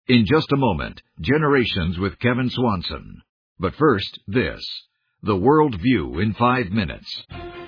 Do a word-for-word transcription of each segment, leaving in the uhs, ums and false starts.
In just a moment, Generations with Kevin Swanson. But first, this. The World View in five minutes.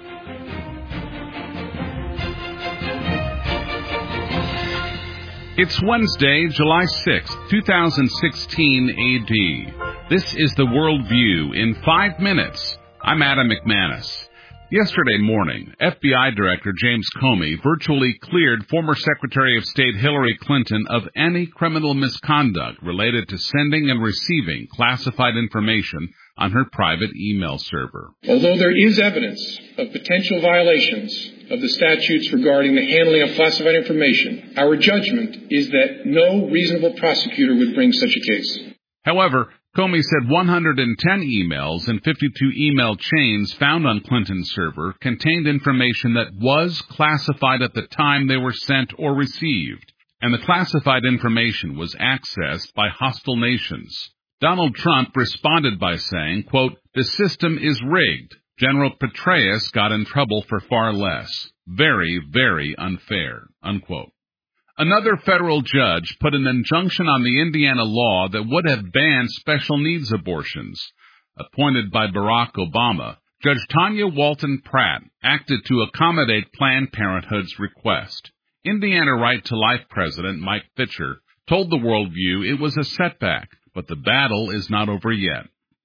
It's Wednesday, July sixth, twenty sixteen A D. This is The World View in five minutes. I'm Adam McManus. Yesterday morning, F B I Director James Comey virtually cleared former Secretary of State Hillary Clinton of any criminal misconduct related to sending and receiving classified information on her private email server. Although there is evidence of potential violations of the statutes regarding the handling of classified information, our judgment is that no reasonable prosecutor would bring such a case. However, Comey said one hundred ten emails and fifty-two email chains found on Clinton's server contained information that was classified at the time they were sent or received, and the classified information was accessed by hostile nations. Donald Trump responded by saying, quote, "The system is rigged. General Petraeus got in trouble for far less. Very, very unfair," unquote. Another federal judge put an injunction on the Indiana law that would have banned special needs abortions. Appointed by Barack Obama, Judge Tanya Walton Pratt acted to accommodate Planned Parenthood's request. Indiana Right to Life President Mike Fitcher told the Worldview it was a setback, but the battle is not over yet.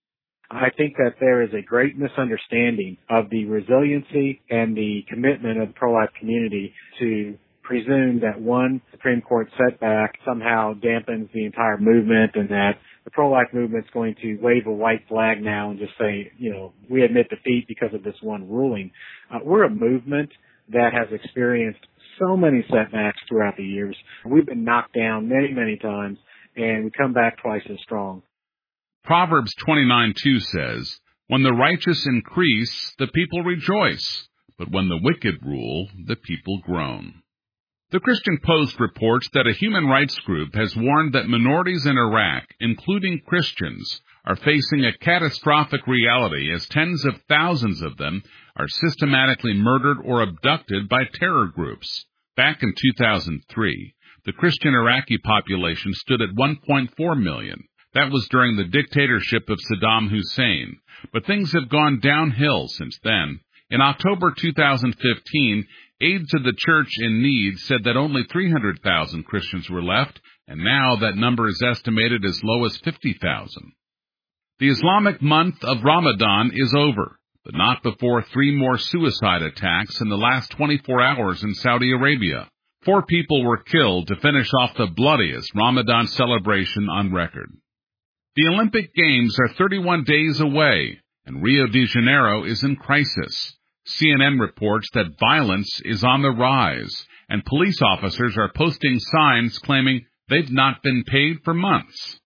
I think that there is a great misunderstanding of the resiliency and the commitment of the pro-life community to presume that one Supreme Court setback somehow dampens the entire movement and that the pro-life movement is going to wave a white flag now and just say, you know, we admit defeat because of this one ruling. Uh, we're a movement that has experienced so many setbacks throughout the years. We've been knocked down many, many times, and we come back twice as strong. Proverbs twenty-nine two says, "When the righteous increase, the people rejoice, but when the wicked rule, the people groan." The Christian Post reports that a human rights group has warned that minorities in Iraq, including Christians, are facing a catastrophic reality as tens of thousands of them are systematically murdered or abducted by terror groups. Back in two thousand three, the Christian Iraqi population stood at one point four million. That was during the dictatorship of Saddam Hussein. But things have gone downhill since then. In October two thousand fifteen, Aid to the Church in Need said that only three hundred thousand Christians were left, and now that number is estimated as low as fifty thousand. The Islamic month of Ramadan is over, but not before three more suicide attacks in the last twenty-four hours in Saudi Arabia. Four people were killed to finish off the bloodiest Ramadan celebration on record. The Olympic Games are thirty-one days away, and Rio de Janeiro is in crisis. C N N reports that violence is on the rise, and police officers are posting signs claiming they've not been paid for months.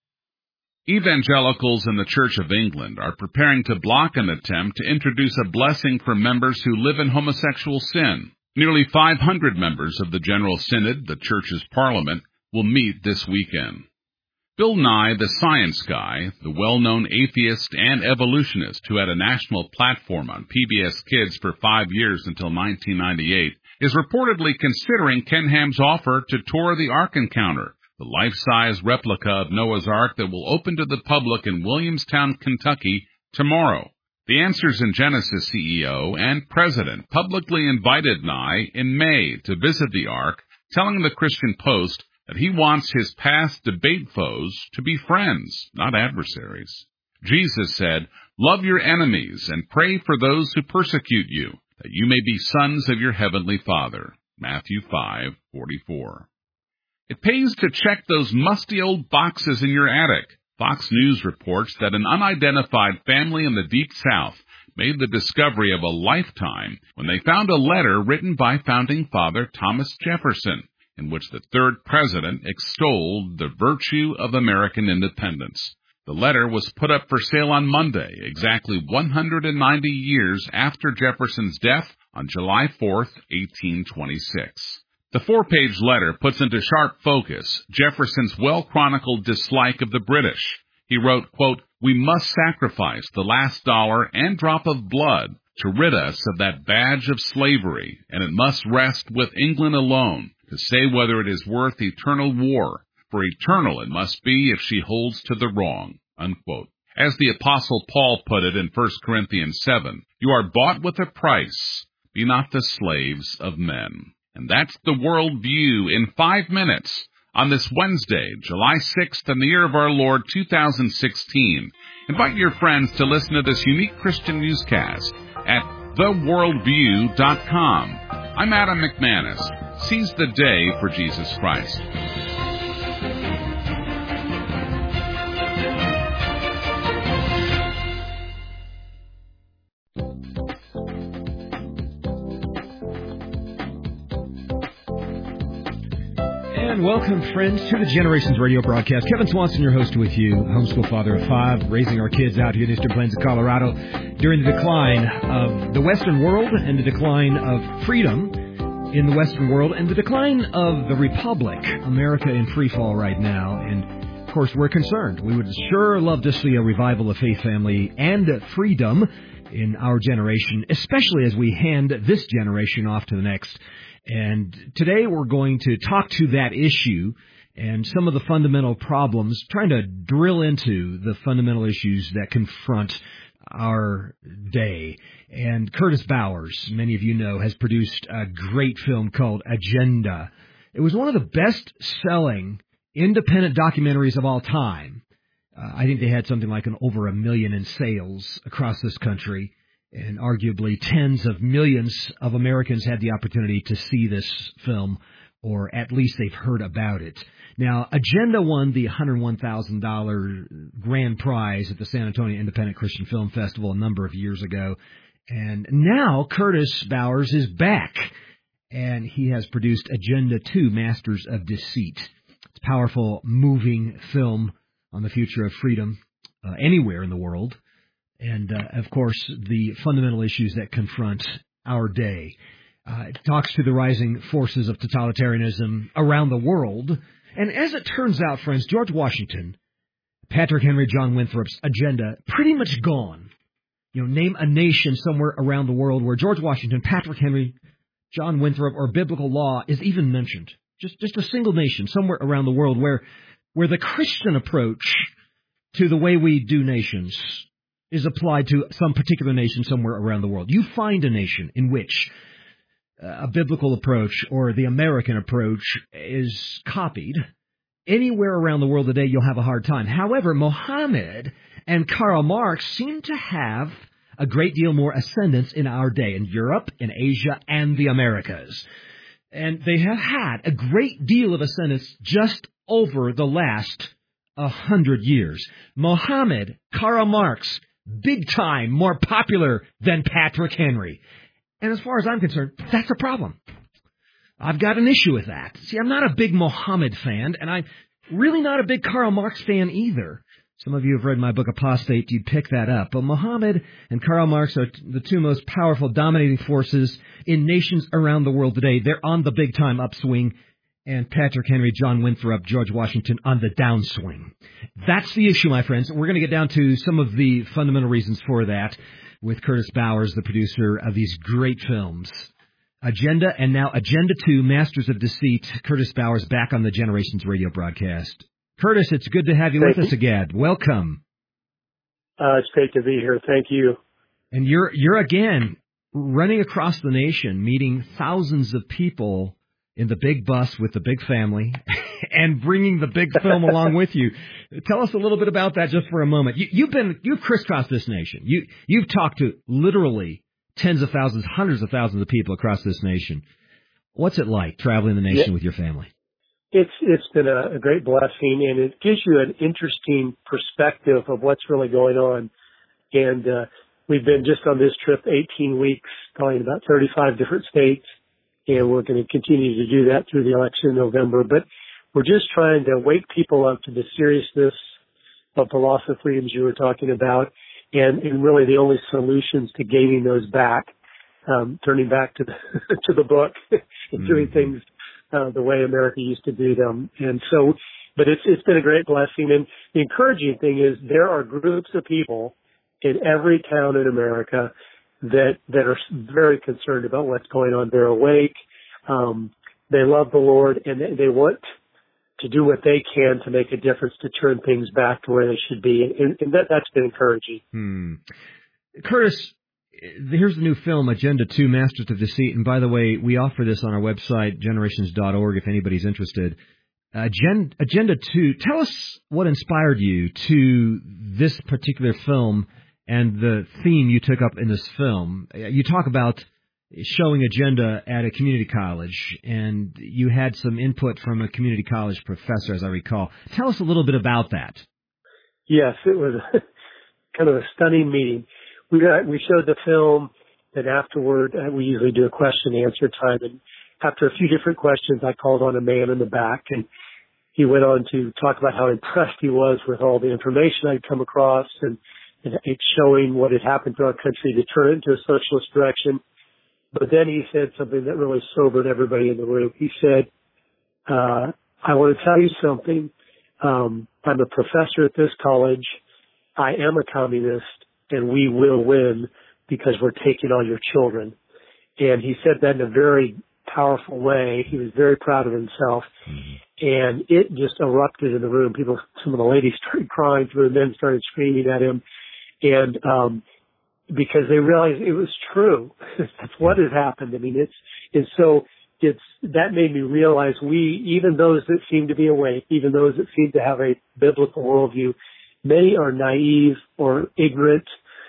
Evangelicals in the Church of England are preparing to block an attempt to introduce a blessing for members who live in homosexual sin. Nearly five hundred members of the General Synod, the Church's parliament, will meet this weekend. Bill Nye, the science guy, the well-known atheist and evolutionist who had a national platform on P B S Kids for five years until nineteen ninety-eight, is reportedly considering Ken Ham's offer to tour the Ark Encounter, the life-size replica of Noah's Ark that will open to the public in Williamstown, Kentucky, tomorrow. The Answers in Genesis C E O and president publicly invited Nye in May to visit the Ark, telling the Christian Post that he wants his past debate foes to be friends, not adversaries. Jesus said, "Love your enemies and pray for those who persecute you, that you may be sons of your heavenly Father." Matthew five forty-four. It pays to check those musty old boxes in your attic. Fox News reports that an unidentified family in the Deep South made the discovery of a lifetime when they found a letter written by Founding Father Thomas Jefferson, in which the third president extolled the virtue of American independence. The letter was put up for sale on Monday, exactly one hundred ninety years after Jefferson's death on July fourth, eighteen twenty-six. The four-page letter puts into sharp focus Jefferson's well-chronicled dislike of the British. He wrote, quote, "We must sacrifice the last dollar and drop of blood to rid us of that badge of slavery, and it must rest with England alone to say whether it is worth eternal war, for eternal it must be if she holds to the wrong." Unquote. As the Apostle Paul put it in First Corinthians seven, "You are bought with a price. Be not the slaves of men." And that's the World View in five minutes on this Wednesday, July sixth, in the year of our Lord two thousand sixteen. Invite your friends to listen to this unique Christian newscast at the world view dot com. I'm Adam McManus. Seize the day for Jesus Christ. And welcome, friends, to the Generations Radio broadcast. Kevin Swanson, your host with you, homeschool father of five, raising our kids out here in the Eastern Plains of Colorado during the decline of the Western world and the decline of freedom in the Western world and the decline of the Republic, America in free fall right now. And, of course, we're concerned. We would sure love to see a revival of faith, family, and freedom in our generation, especially as we hand this generation off to the next. And today we're going to talk to that issue and some of the fundamental problems, trying to drill into the fundamental issues that confront our day. And Curtis Bowers, many of you know, has produced a great film called Agenda. It was one of the best-selling independent documentaries of all time. Uh, I think they had something like an over a million in sales across this country. And arguably tens of millions of Americans had the opportunity to see this film, or at least they've heard about it. Now, Agenda won the one hundred one thousand dollars grand prize at the San Antonio Independent Christian Film Festival a number of years ago. And now Curtis Bowers is back, and he has produced Agenda two, Masters of Deceit. It's a powerful, moving film on the future of freedom uh, anywhere in the world. And, uh, of course, the fundamental issues that confront our day. Uh, it talks to the rising forces of totalitarianism around the world. And as it turns out, friends, George Washington, Patrick Henry, John Winthrop's agenda, pretty much gone. You know, name a nation somewhere around the world where George Washington, Patrick Henry, John Winthrop, or biblical law is even mentioned. Just, just a single nation somewhere around the world where, where the Christian approach to the way we do nations is applied to some particular nation somewhere around the world. You find a nation in which uh, a biblical approach or the American approach is copied, anywhere around the world today you'll have a hard time. However, Mohammed and Karl Marx seem to have a great deal more ascendance in our day, in Europe, in Asia, and the Americas. And they have had a great deal of ascendance just over the last a hundred years. Mohammed, Karl Marx, big time, more popular than Patrick Henry. And as far as I'm concerned, that's a problem. I've got an issue with that. See, I'm not a big Mohammed fan, and I'm really not a big Karl Marx fan either. Some of you have read my book, Apostate. You'd pick that up. But Mohammed and Karl Marx are the two most powerful, dominating forces in nations around the world today. They're on the big-time upswing. And Patrick Henry, John Winthrop, George Washington on the downswing. That's the issue, my friends. We're going to get down to some of the fundamental reasons for that with Curtis Bowers, the producer of these great films. Agenda, and now Agenda two, Masters of Deceit. Curtis Bowers back on the Generations Radio broadcast. Curtis, it's good to have you Thank with you. us again. Welcome. Uh, it's great to be here. Thank you. And you're you're again running across the nation, meeting thousands of people in the big bus with the big family and bringing the big film along with you. Tell us a little bit about that just for a moment. You, you've been, you've crisscrossed this nation. You, you've talked to literally tens of thousands, hundreds of thousands of people across this nation. What's it like traveling the nation yeah. with your family? It's, it's been a, a great blessing, and it gives you an interesting perspective of what's really going on. And, uh, we've been just on this trip eighteen weeks, going to about thirty-five different states. And we're going to continue to do that through the election in November. But we're just trying to wake people up to the seriousness of the loss of freedoms you were talking about, and, and really the only solutions to gaining those back, um, turning back to the, to the book and doing Mm-hmm. things uh, the way America used to do them. And so, but it's it's been a great blessing. And the encouraging thing is there are groups of people in every town in America that that are very concerned about what's going on. They're awake. Um, they love the Lord, and they, they want to do what they can to make a difference, to turn things back to where they should be. And, and that, that's been encouraging. Hmm. Curtis, here's the new film, Agenda two, Masters of Deceit. And by the way, we offer this on our website, generations dot org, if anybody's interested. Agenda, Agenda two, tell us what inspired you to this particular film and the theme you took up in this film. You talk about showing Agenda at a community college, and you had some input from a community college professor, as I recall. Tell us a little bit about that. Yes, it was kind of a stunning meeting. We got, we showed the film, and afterward, uh, we usually do a question and answer time. And after a few different questions, I called on a man in the back, and he went on to talk about how impressed he was with all the information I'd come across, and, and it's showing what had happened to our country to turn it into a socialist direction. But then he said something that really sobered everybody in the room. He said, uh, I want to tell you something. Um, I'm a professor at this college. I am a communist, and we will win because we're taking all your children. And he said that in a very powerful way. He was very proud of himself. Mm-hmm. And it just erupted in the room. People, some of the ladies started crying, some of the men started screaming at him. And, um, because they realized it was true. That's what has happened. I mean, it's, and so it's, that made me realize we, even those that seem to be awake, even those that seem to have a biblical worldview, many are naive or ignorant,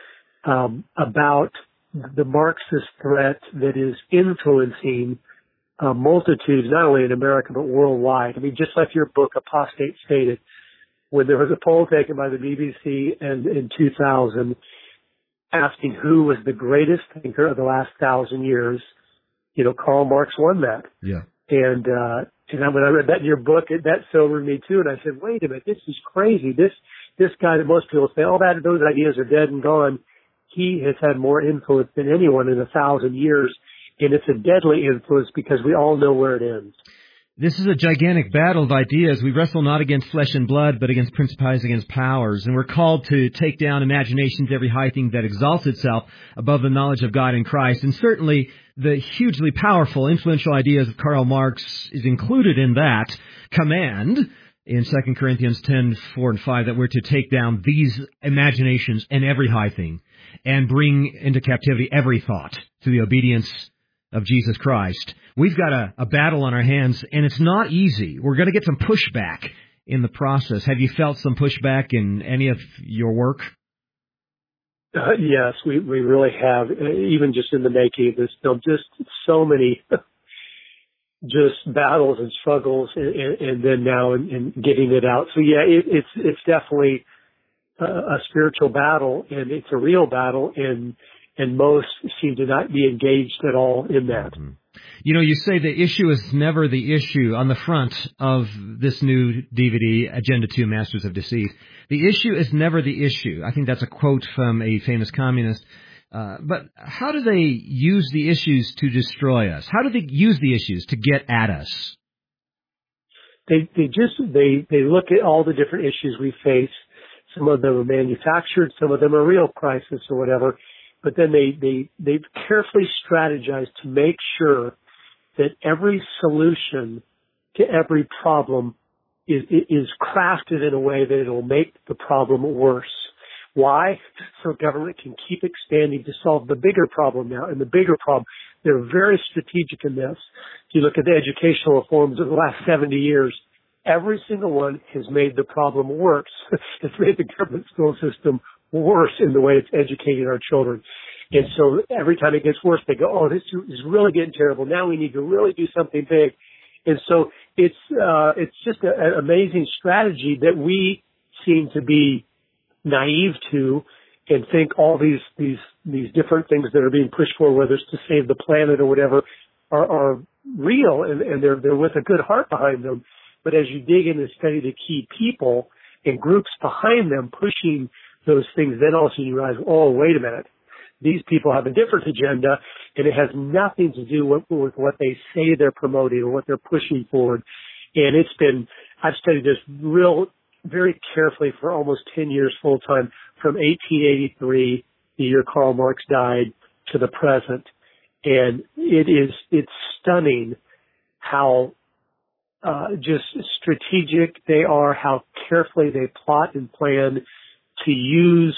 um, about the Marxist threat that is influencing uh, multitudes, not only in America, but worldwide. I mean, just like your book, Apostate, stated, when there was a poll taken by the B B C in, in two thousand, asking who was the greatest thinker of the last thousand years, you know, Karl Marx won that. Yeah. And, uh, and when I read that in your book, it, that sobered me too. And I said, wait a minute, this is crazy. This, this guy that most people say, oh, that, those ideas are dead and gone. He has had more influence than anyone in a thousand years. And it's a deadly influence because we all know where it ends. This is a gigantic battle of ideas. We wrestle not against flesh and blood, but against principalities, against powers. And we're called to take down imaginations, every high thing that exalts itself above the knowledge of God in Christ. And certainly the hugely powerful, influential ideas of Karl Marx is included in that command in Second Corinthians ten, four and five, that we're to take down these imaginations and every high thing and bring into captivity every thought to the obedience of Jesus Christ. We've got a, a battle on our hands, and it's not easy. We're going to get some pushback in the process. Have you felt some pushback in any of your work? Uh, yes, we, we really have, even just in the making of this film, just so many just battles and struggles, and, and then now in, in getting it out. So yeah, it, it's it's definitely a, a spiritual battle, and it's a real battle, and and most seem to not be engaged at all in that. Mm-hmm. You know, you say the issue is never the issue on the front of this new D V D, Agenda two, Masters of Deceit. The issue is never the issue. I think that's a quote from a famous communist. Uh, but how do they use the issues to destroy us? How do they use the issues to get at us? They, they just, they, they look at all the different issues we face. Some of them are manufactured, some of them are real crisis or whatever. But then they, they, they carefully strategize to make sure that every solution to every problem is, is crafted in a way that it will make the problem worse. Why? So government can keep expanding to solve the bigger problem now. And the bigger problem, they're very strategic in this. If you look at the educational reforms of the last seventy years, every single one has made the problem worse. It's made the government school system worse in the way it's educating our children. And so every time it gets worse, they go, oh, this is really getting terrible. Now we need to really do something big. And so it's, uh, it's just a, an amazing strategy that we seem to be naive to and think all these, these, these different things that are being pushed for, whether it's to save the planet or whatever, are, are real, and, and they're, they're with a good heart behind them. But as you dig in and study the key people and groups behind them pushing those things, then also you realize, oh, wait a minute. These people have a different agenda, and it has nothing to do with, with what they say they're promoting or what they're pushing forward. And it's been, I've studied this real, very carefully for almost ten years full time, from eighteen eighty-three, the year Karl Marx died, to the present. And it is, it's stunning how uh, just strategic they are, how carefully they plot and plan to use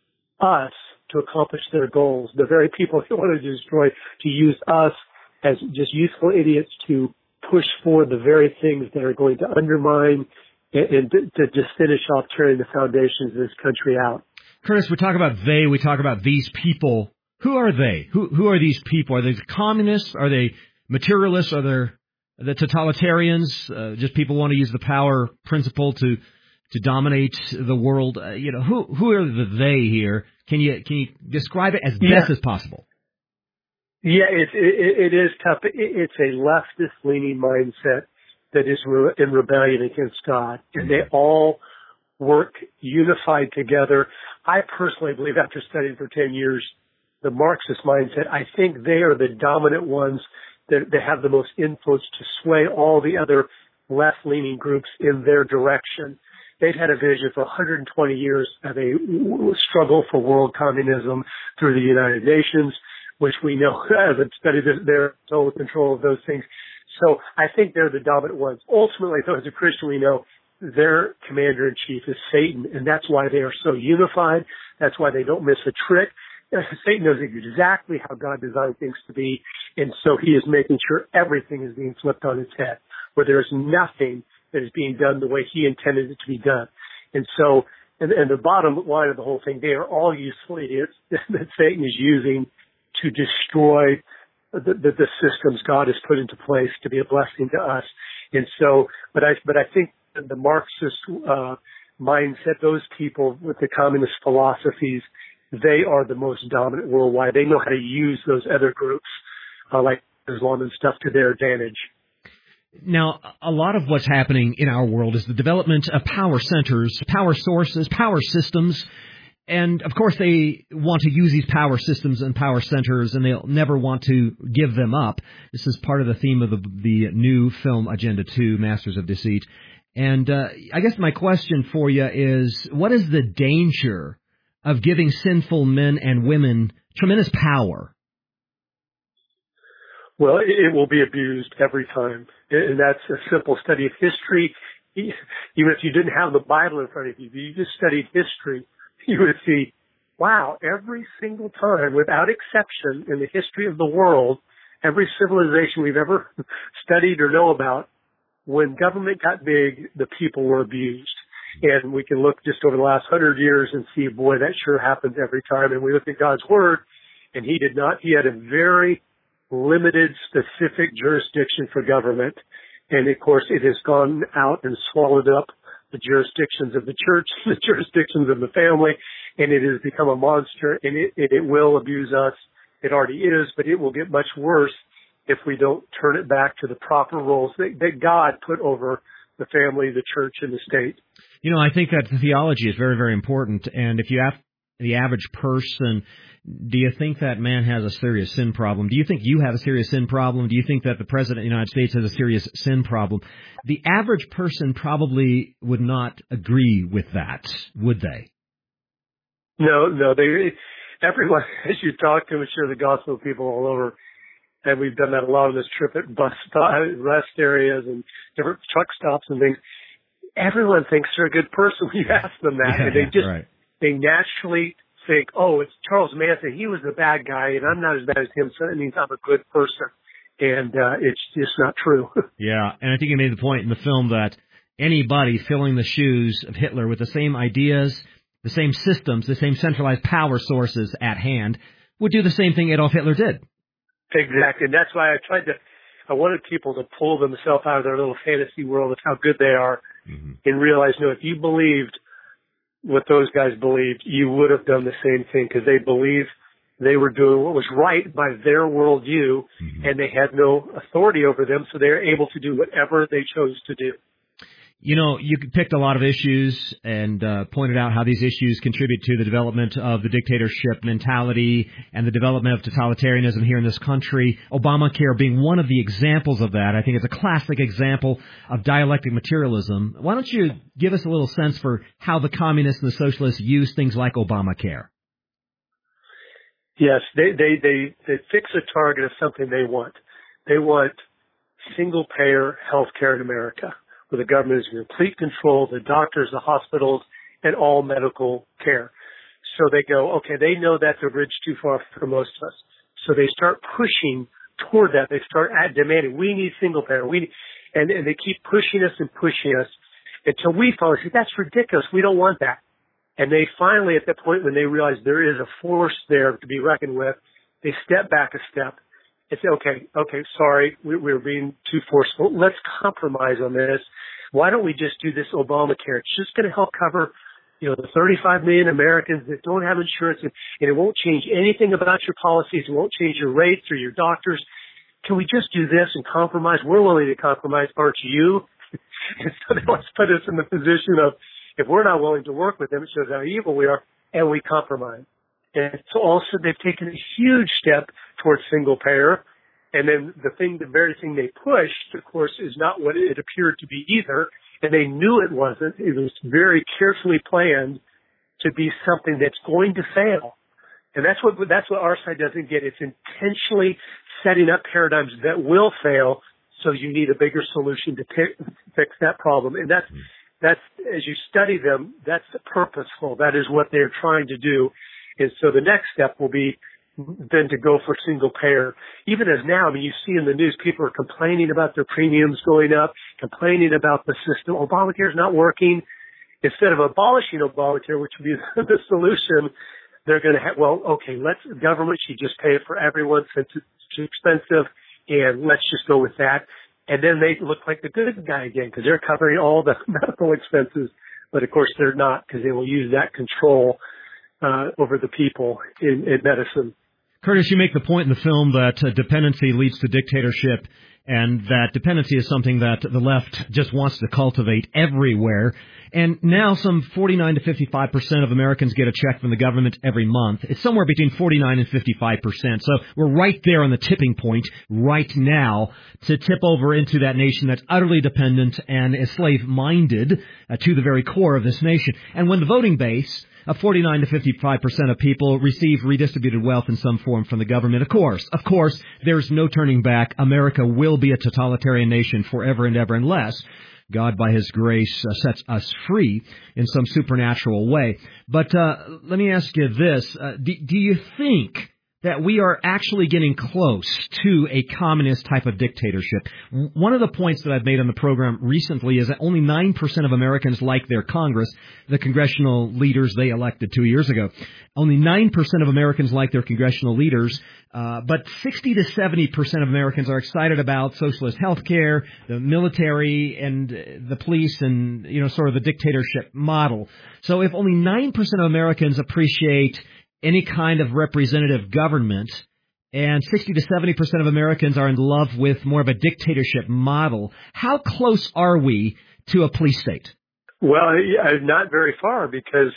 us to accomplish their goals. The very people they want to destroy, to use us as just useful idiots to push forward the very things that are going to undermine and, and to, to just finish off tearing the foundations of this country out. Curtis, we talk about they, we talk about these people. Who are they? Who who are these people? Are they communists? Are they materialists? Are they the totalitarians? Uh, just people want to use the power principle to to dominate the world. Uh, you know, who who are the they here? Can you can you describe it as yeah. best as possible? Yeah, it, it, it is tough. It, it's a leftist-leaning mindset that is re- in rebellion against God, and they all work unified together. I personally believe, after studying for ten years, the Marxist mindset, I think they are the dominant ones that, that have the most influence to sway all the other left-leaning groups in their direction. They've had a vision for one hundred twenty years of a struggle for world communism through the United Nations, which we know, as I've studied, their total control of those things. So I think they're the dominant ones. Ultimately, though, as a Christian, we know their commander-in-chief is Satan, and that's why they are so unified. That's why they don't miss a trick. Satan knows exactly how God designed things to be, and so he is making sure everything is being flipped on its head, where there is nothing that is being done the way he intended it to be done. And so, and, and the bottom line of the whole thing, they are all useful idiots that Satan is using to destroy the, the, the systems God has put into place to be a blessing to us. And so, but I, but I think the Marxist uh, mindset, those people with the communist philosophies, they are the most dominant worldwide. They know how to use those other groups, uh, like Islam and stuff, to their advantage. Now, a lot of what's happening in our world is the development of power centers, power sources, power systems. And, of course, they want to use these power systems and power centers, and they'll never want to give them up. This is part of the theme of the, the new film Agenda two, Masters of Deceit. And uh, I guess my question for you is, what is the danger of giving sinful men and women tremendous power? Well, it will be abused every time. And that's a simple study of history. Even if you didn't have the Bible in front of you, if you just studied history, you would see, wow, every single time, without exception, in the history of the world, every civilization we've ever studied or know about, when government got big, the people were abused. And we can look just over the last hundred years and see, boy, that sure happens every time. And we look at God's Word, and He did not. He had a very limited, specific jurisdiction for government. And, of course, it has gone out and swallowed up the jurisdictions of the church, the jurisdictions of the family, and it has become a monster, and it, it, it will abuse us. It already is, but it will get much worse if we don't turn it back to the proper roles that, that God put over the family, the church, and the state. You know, I think that theology is very, very important, and if you ask the average person, do you think that man has a serious sin problem? Do you think you have a serious sin problem? Do you think that the President of the United States has a serious sin problem? The average person probably would not agree with that, would they? No, no. They, everyone, as you talk to, I'm sure the gospel people all over, and we've done that a lot on this trip at bus stop, rest areas and different truck stops and things. Everyone thinks they're a good person when you ask them that, yeah, and they just right. they naturally think, oh, it's Charles Manson. He was the bad guy, and I'm not as bad as him, so that means I'm a good person. And uh, it's just not true. Yeah, and I think you made the point in the film that anybody filling the shoes of Hitler with the same ideas, the same systems, the same centralized power sources at hand would do the same thing Adolf Hitler did. Exactly, and that's why I tried to, I wanted people to pull themselves out of their little fantasy world of how good they are mm-hmm. and realize, no, if you believed what those guys believed, you would have done the same thing, because they believed they were doing what was right by their worldview, mm-hmm. and they had no authority over them, so they were able to do whatever they chose to do. You know, you picked a lot of issues and uh, pointed out how these issues contribute to the development of the dictatorship mentality and the development of totalitarianism here in this country. Obamacare being one of the examples of that. I think it's a classic example of dialectic materialism. Why don't you give us a little sense for how the communists and the socialists use things like Obamacare? Yes, they, they, they, they fix a target of something they want. They want single-payer health care in America, where the government is in complete control, the doctors, the hospitals, and all medical care. So they go, okay, they know that's a bridge too far for most of us. So they start pushing toward that. They start at demanding, we need single payer. We need, and, and they keep pushing us and pushing us until we finally say, that's ridiculous. We don't want that. And they finally, at the point when they realize there is a force there to be reckoned with, they step back a step and say, okay, okay, sorry, we, we're being too forceful. Let's compromise on this. Why don't we just do this Obamacare? It's just going to help cover, you know, the thirty-five million Americans that don't have insurance, and, and it won't change anything about your policies. It won't change your rates or your doctors. Can we just do this and compromise? We're willing to compromise, aren't you? And so they always put us in the position of, if we're not willing to work with them, it shows how evil we are, and we compromise. And so also they've taken a huge step towards single payer. And then the thing, the very thing they pushed, of course, is not what it appeared to be either. And they knew it wasn't. It was very carefully planned to be something that's going to fail. And that's what, that's what our side doesn't get. It's intentionally setting up paradigms that will fail. So you need a bigger solution to pick, fix that problem. And that's, that's, as you study them, that's purposeful. That is what they're trying to do. And so the next step will be then to go for single payer. Even as now, I mean, you see in the news, people are complaining about their premiums going up, complaining about the system. Obamacare is not working. Instead of abolishing Obamacare, which would be the solution, they're going to have, well, okay, let's, government should just pay it for everyone since it's too expensive, and let's just go with that. And then they look like the good guy again because they're covering all the medical expenses. But of course they're not, because they will use that control uh, over the people in, in medicine. Curtis, you make the point in the film that uh, dependency leads to dictatorship, and that dependency is something that the left just wants to cultivate everywhere. And now some forty-nine to fifty-five percent of Americans get a check from the government every month. It's somewhere between forty-nine and fifty-five percent. So we're right there on the tipping point right now to tip over into that nation that's utterly dependent and is slave-minded uh, to the very core of this nation. And when the voting base of forty-nine to fifty-five percent of people receive redistributed wealth in some form from the government, of course, of course, there's no turning back. America will be a totalitarian nation forever and ever unless God, by His grace, uh, sets us free in some supernatural way. But uh, let me ask you this. Uh, do, do you think that we are actually getting close to a communist type of dictatorship? One of the points that I've made on the program recently is that only nine percent of Americans like their Congress, the congressional leaders they elected two years ago. Only nine percent of Americans like their congressional leaders, uh, but sixty to seventy percent of Americans are excited about socialist health care, the military, and the police, and, you know, sort of the dictatorship model. So if only nine percent of Americans appreciate any kind of representative government, and sixty to seventy percent of Americans are in love with more of a dictatorship model, how close are we to a police state? Well, not very far, because,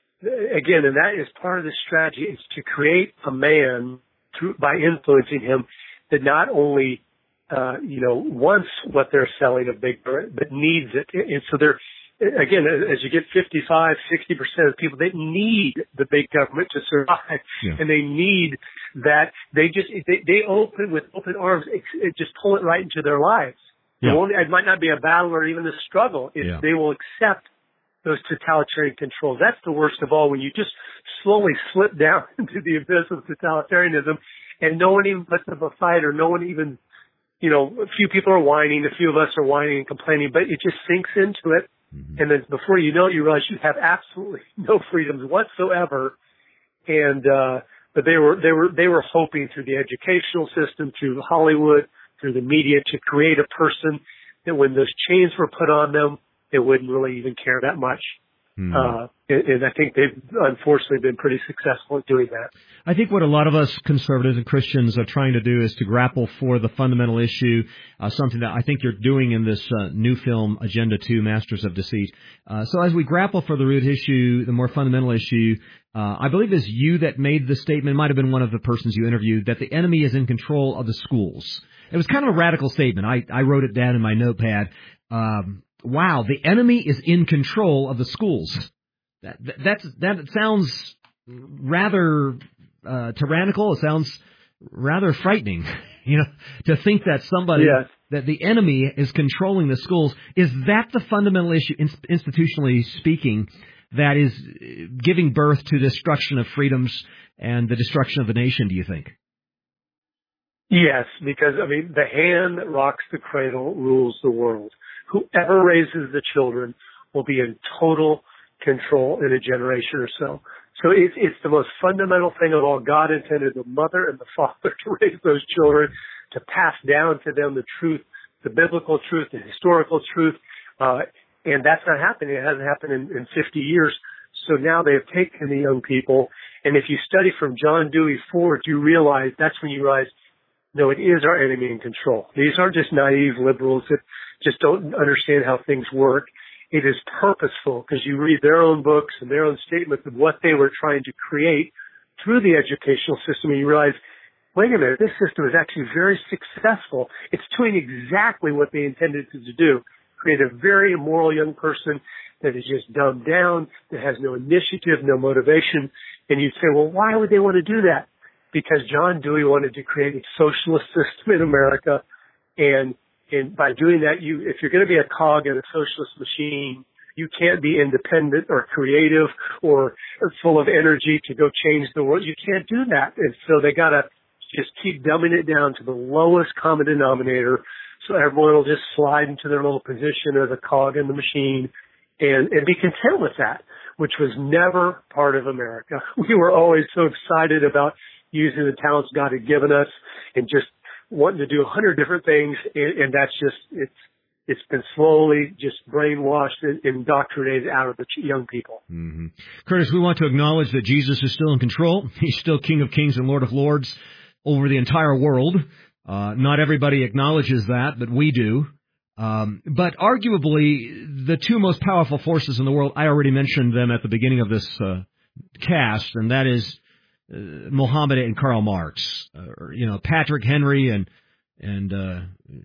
again, and that is part of the strategy, is to create a man through, by influencing him, that not only, uh, you know, wants what they're selling of big, but needs it. And so they're, again, as you get fifty-five, sixty percent of people, they need the big government to survive. Yeah. And they need that. They just, they, they open with open arms, it, it just pull it right into their lives. Yeah. It, won't, it might not be a battle or even a struggle. It, yeah. They will accept those totalitarian controls. That's the worst of all, when you just slowly slip down into the abyss of totalitarianism and no one even puts up a fight, or no one even, you know, a few people are whining, a few of us are whining and complaining, but it just sinks into it. Mm-hmm. And then before you know it, you realize you have absolutely no freedoms whatsoever. And, uh, but they were, they were, they were hoping through the educational system, through Hollywood, through the media, to create a person that when those chains were put on them, they wouldn't really even care that much. Mm-hmm. Uh, and, and I think they've unfortunately been pretty successful at doing that. I think what a lot of us conservatives and Christians are trying to do is to grapple for the fundamental issue, uh, something that I think you're doing in this uh, new film, Agenda two, Masters of Deceit. Uh, so as we grapple for the root issue, the more fundamental issue, uh, I believe it's you that made the statement, it might have been one of the persons you interviewed, that the enemy is in control of the schools. It was kind of a radical statement. I, I wrote it down in my notepad. Um, wow, the enemy is in control of the schools. That, that, that's, that sounds rather uh, tyrannical. It sounds rather frightening. You know, to think that somebody, yes. that the enemy is controlling the schools, is that the fundamental issue, institutionally speaking, that is giving birth to destruction of freedoms and the destruction of the nation, do you think? Yes, because, I mean, the hand that rocks the cradle rules the world. Whoever raises the children will be in total control in a generation or so. So it's, it's the most fundamental thing of all. God intended the mother and the father to raise those children, to pass down to them the truth, the biblical truth, the historical truth. Uh, and that's not happening. It hasn't happened in, in fifty years. So now they have taken the young people. And if you study from John Dewey forward, you realize that's when you realize, no, it is our enemy in control. These aren't just naive liberals that just don't understand how things work. It is purposeful, because you read their own books and their own statements of what they were trying to create through the educational system, and you realize, wait a minute, this system is actually very successful. It's doing exactly what they intended it to do, create a very immoral young person that is just dumbed down, that has no initiative, no motivation. And you'd say, well, why would they want to do that? Because John Dewey wanted to create a socialist system in America, and And by doing that, you, if you're going to be a cog in a socialist machine, you can't be independent or creative or, or full of energy to go change the world. You can't do that. And so they got to just keep dumbing it down to the lowest common denominator, so everyone will just slide into their little position as a cog in the machine and, and be content with that, which was never part of America. We were always so excited about using the talents God had given us and just wanting to do a hundred different things, and, and that's just, it's, it's been slowly just brainwashed and indoctrinated out of the young people. Mm-hmm. Curtis, we want to acknowledge that Jesus is still in control. He's still King of Kings and Lord of Lords over the entire world. Uh, not everybody acknowledges that, but we do. Um, but arguably, the two most powerful forces in the world, I already mentioned them at the beginning of this uh, cast, and that is Uh, Mohammed and Karl Marx, uh, or, you know, Patrick Henry and and uh,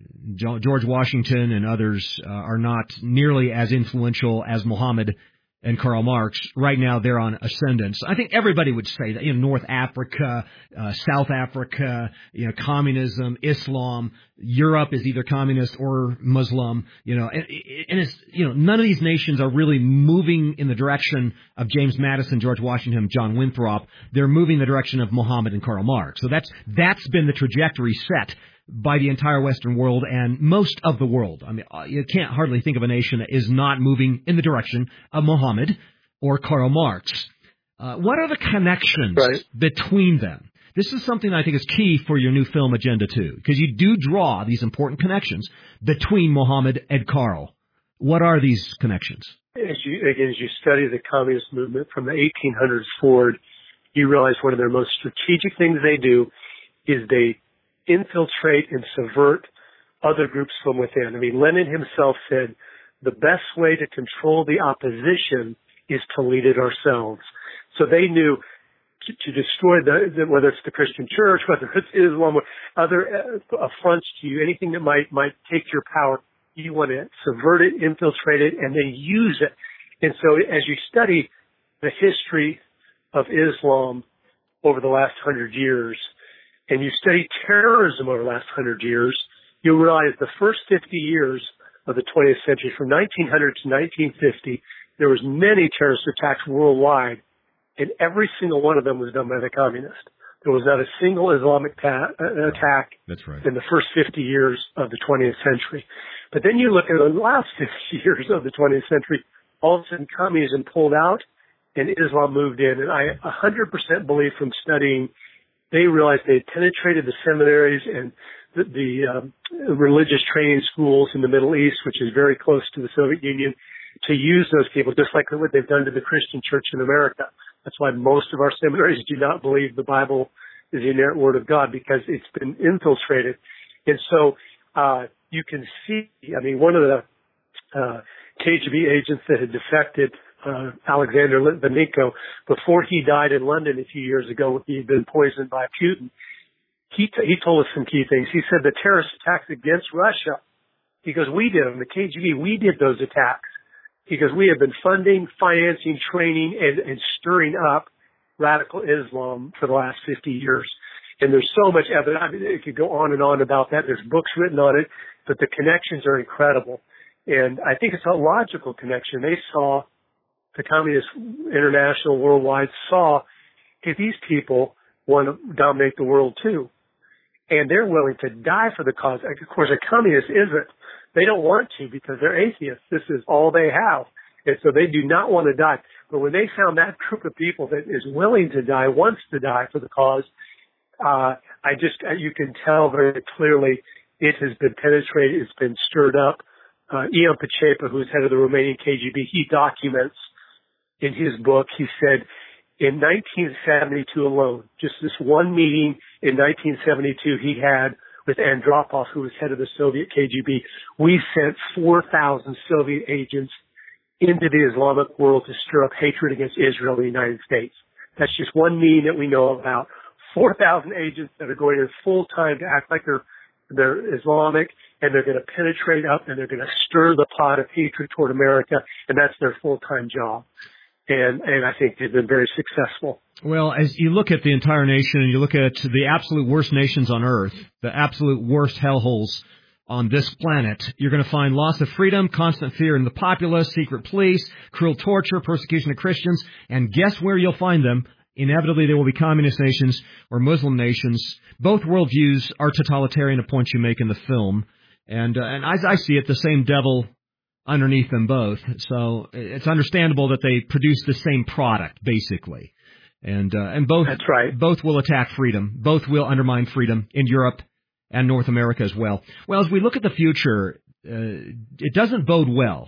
George Washington and others uh, are not nearly as influential as Mohammed and Karl Marx. Right now, they're on ascendance. I think everybody would say that. You know, North Africa, uh, South Africa, you know, communism, Islam, Europe is either communist or Muslim. You know, and, and it's, you know, none of these nations are really moving in the direction of James Madison, George Washington, John Winthrop. They're moving in the direction of Mohammed and Karl Marx. So that's that's been the trajectory set by the entire Western world and most of the world. I mean, you can't hardly think of a nation that is not moving in the direction of Mohammed or Karl Marx. Uh, what are the connections right. between them? This is something I think is key for your new film agenda, too, because you do draw these important connections between Mohammed and Karl. What are these connections? As you, again, as you study the communist movement from the eighteen hundreds forward, you realize one of their most strategic things they do is they infiltrate and subvert other groups from within. I mean, Lenin himself said, the best way to control the opposition is to lead it ourselves. So they knew to, to destroy the, the, whether it's the Christian church, whether it's Islam, or other uh, affronts to you, anything that might, might take your power, you want to subvert it, infiltrate it, and then use it. And so as you study the history of Islam over the last hundred years, and you study terrorism over the last hundred years, you'll realize the first fifty years of the twentieth century, from nineteen hundred to nineteen fifty, there was many terrorist attacks worldwide, and every single one of them was done by the communists. There was not a single Islamic ta- attack That's right. in the first fifty years of the twentieth century. But then you look at the last fifty years of the twentieth century, all of a sudden communism pulled out and Islam moved in. And I one hundred percent believe from studying, they realized they had penetrated the seminaries and the, the um, religious training schools in the Middle East, which is very close to the Soviet Union, to use those people, just like what they've done to the Christian church in America. That's why most of our seminaries do not believe the Bible is the inerrant word of God, because it's been infiltrated. And so uh you can see, I mean, one of the uh K G B agents that had defected, uh Alexander Litvinenko, before he died in London a few years ago, he had been poisoned by Putin. He, t- he told us some key things. He said the terrorist attacks against Russia, because we did them, the K G B, we did those attacks, because we have been funding, financing, training, and, and stirring up radical Islam for the last fifty years. And there's so much evidence. I mean, it could go on and on about that. There's books written on it, but the connections are incredible. And I think it's a logical connection. They saw, the Communist International worldwide saw, if these people want to dominate the world too. And they're willing to die for the cause. Of course, a communist isn't. They don't want to because they're atheists. This is all they have. And so they do not want to die. But when they found that group of people that is willing to die, wants to die for the cause, uh, I just, you can tell very clearly it has been penetrated, it's been stirred up. Uh, Ion Pacepa, who's head of the Romanian K G B, he documents in his book, he said, in nineteen seventy-two alone, just this one meeting in nineteen seventy-two he had with Andropov, who was head of the Soviet K G B, we sent four thousand Soviet agents into the Islamic world to stir up hatred against Israel and the United States. That's just one meeting that we know about. four thousand agents that are going in full time to act like they're, they're Islamic, and they're going to penetrate up and they're going to stir the pot of hatred toward America, and that's their full-time job. And, and I think they've been very successful. Well, as you look at the entire nation and you look at the absolute worst nations on earth, the absolute worst hellholes on this planet, you're going to find loss of freedom, constant fear in the populace, secret police, cruel torture, persecution of Christians, and guess where you'll find them? Inevitably, they will be communist nations or Muslim nations. Both worldviews are totalitarian, a point you make in the film. And, uh, and as I see it, the same devil underneath them both. So it's understandable that they produce the same product, basically. And, uh, and both, That's right. both will attack freedom. Both will undermine freedom in Europe and North America as well. Well, as we look at the future, uh, it doesn't bode well.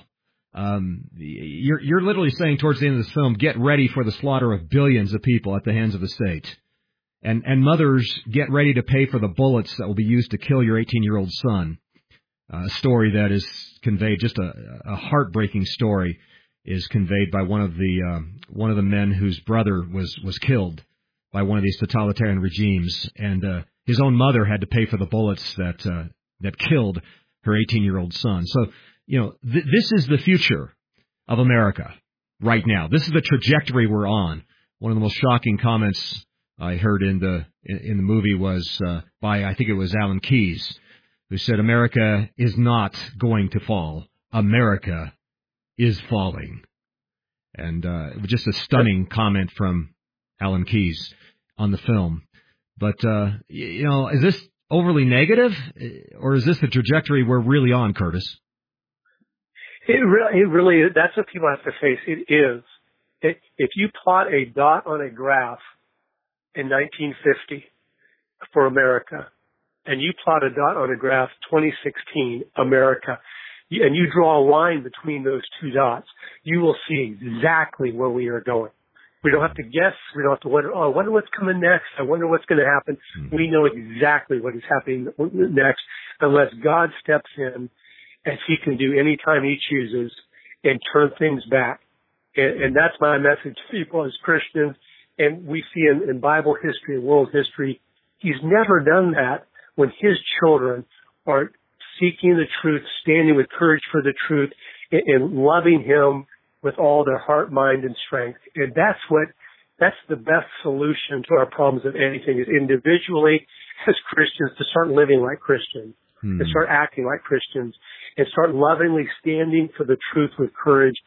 Um, you're, you're literally saying towards the end of this film, get ready for the slaughter of billions of people at the hands of the state. And, and mothers, get ready to pay for the bullets that will be used to kill your eighteen-year-old son. A story that is conveyed, just a, a heartbreaking story, is conveyed by one of the um, one of the men whose brother was, was killed by one of these totalitarian regimes, and uh, his own mother had to pay for the bullets that uh, that killed her eighteen-year-old son. So, you know, th- this is the future of America right now. This is the trajectory we're on. One of the most shocking comments I heard in the in, in the movie was uh, by, I think it was Alan Keyes, who said, America is not going to fall. America is falling. And uh, it was just a stunning comment from Alan Keyes on the film. But, uh, you know, is this overly negative, or is this the trajectory we're really on, Curtis? It really, it really is. That's what people have to face. It is. It, if you plot a dot on a graph in nineteen fifty for America, and you plot a dot on a graph, twenty sixteen, America, and you draw a line between those two dots, you will see exactly where we are going. We don't have to guess. We don't have to wonder, oh, I wonder what's coming next. I wonder what's going to happen. Mm-hmm. We know exactly what is happening next, unless God steps in, as he can do any time he chooses, and turn things back. And, and that's my message to people as Christians. And we see in, in Bible history and world history, he's never done that when his children are seeking the truth, standing with courage for the truth, and, and loving him with all their heart, mind, and strength. And that's what, that's the best solution to our problems of anything, is individually as Christians to start living like Christians, hmm. to start acting like Christians, and start lovingly standing for the truth with courage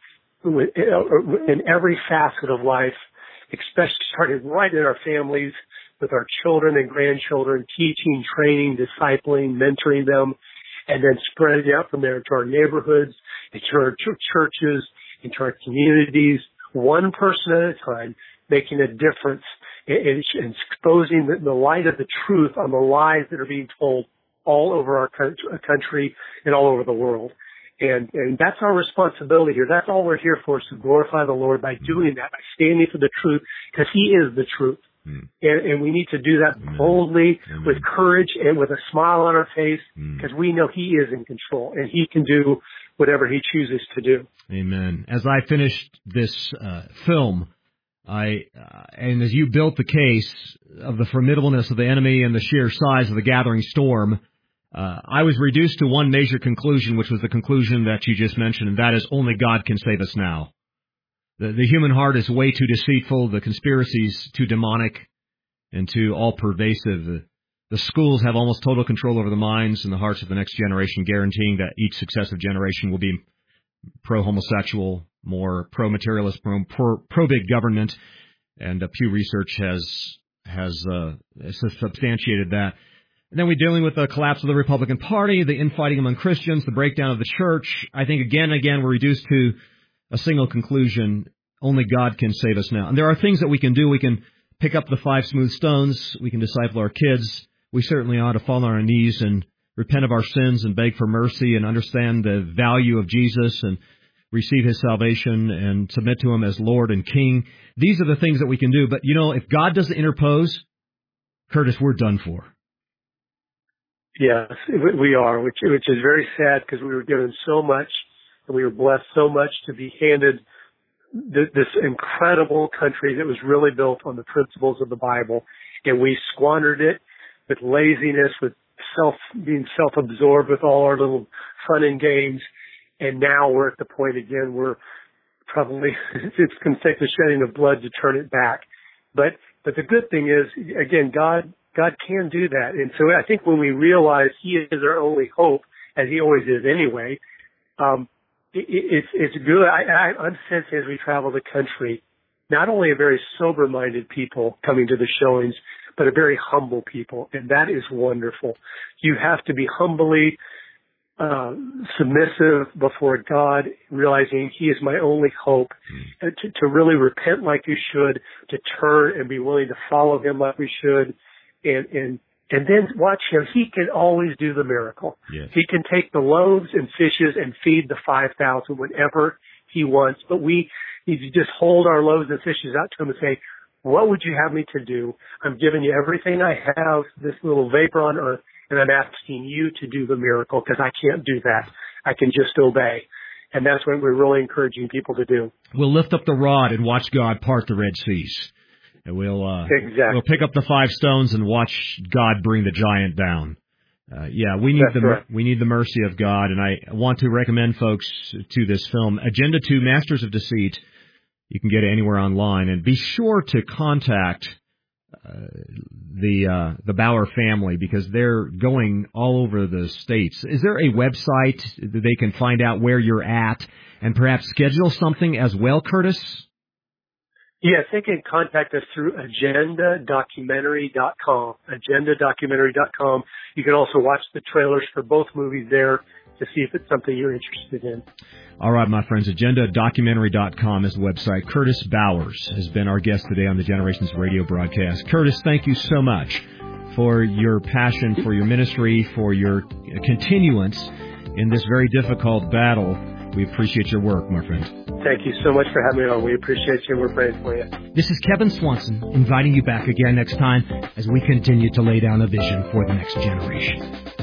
in every facet of life, especially starting right in our families, with our children and grandchildren, teaching, training, discipling, mentoring them, and then spreading out from there to our neighborhoods, into our ch- churches, into our communities, one person at a time, making a difference and, and exposing the, the light of the truth on the lies that are being told all over our country and all over the world. And, and that's our responsibility here. That's all we're here for, is to glorify the Lord by doing that, by standing for the truth, because he is the truth. Mm. And, and we need to do that Amen. boldly, Amen. with courage, and with a smile on our face, because mm. we know he is in control, and he can do whatever he chooses to do. Amen. As I finished this uh, film, I uh, and as you built the case of the formidableness of the enemy and the sheer size of the gathering storm, uh, I was reduced to one major conclusion, which was the conclusion that you just mentioned, and that is only God can save us now. The, the human heart is way too deceitful, the conspiracies too demonic, And two, all pervasive. The, the schools have almost total control over the minds and the hearts of the next generation, guaranteeing that each successive generation will be pro-homosexual, more pro-materialist, pro, pro, pro-big government. And uh, Pew Research has has, uh, has substantiated that. And then we're dealing with the collapse of the Republican Party, the infighting among Christians, the breakdown of the church. I think again and again we're reduced to a single conclusion. Only God can save us now. And there are things that we can do. We can pick up the five smooth stones. We can disciple our kids. We certainly ought to fall on our knees and repent of our sins and beg for mercy and understand the value of Jesus and receive his salvation and submit to him as Lord and King. These are the things that we can do. But, you know, if God doesn't interpose, Curtis, we're done for. Yes, we are, which, which is very sad because we were given so much and we were blessed so much to be handed th- this incredible country that was really built on the principles of the Bible. And we squandered it with laziness, with self, being self-absorbed with all our little fun and games. And now we're at the point again where probably it's going to take the shedding of blood to turn it back. But, but the good thing is, again, God, God can do that. And so I think when we realize he is our only hope, as he always is anyway, um, it, it's, it's good. I, I, I'm sensing as we travel the country, not only a very sober-minded people coming to the showings, but a very humble people. And that is wonderful. You have to be humbly Uh, submissive before God, realizing he is my only hope, mm. to, to really repent like you should, to turn and be willing to follow him like we should, and, and, and then watch him. He can always do the miracle. Yes. He can take the loaves and fishes and feed the five thousand whenever he wants, but we need to just hold our loaves and fishes out to him and say, what would you have me to do? I'm giving you everything I have, this little vapor on earth, and I'm asking you to do the miracle because I can't do that. I can just obey. And that's what we're really encouraging people to do. We'll lift up the rod and watch God part the Red Seas. And we'll, uh, exactly. we'll pick up the five stones and watch God bring the giant down. Uh, yeah, we need that's the right. we need the mercy of God. And I want to recommend folks to this film, Agenda two, Masters of Deceit. You can get it anywhere online. And be sure to contact Uh, the uh, the Bauer family, because they're going all over the states. Is there a website that they can find out where you're at and perhaps schedule something as well, Curtis? Yes, they can contact us through agenda documentary dot com. agenda documentary dot com. You can also watch the trailers for both movies there to see if it's something you're interested in. All right, my friends, agenda documentary dot com is the website. Curtis Bowers has been our guest today on the Generations Radio broadcast. Curtis, thank you so much for your passion, for your ministry, for your continuance in this very difficult battle. We appreciate your work, my friend. Thank you so much for having me on. We appreciate you and we're praying for you. This is Kevin Swanson inviting you back again next time as we continue to lay down a vision for the next generation.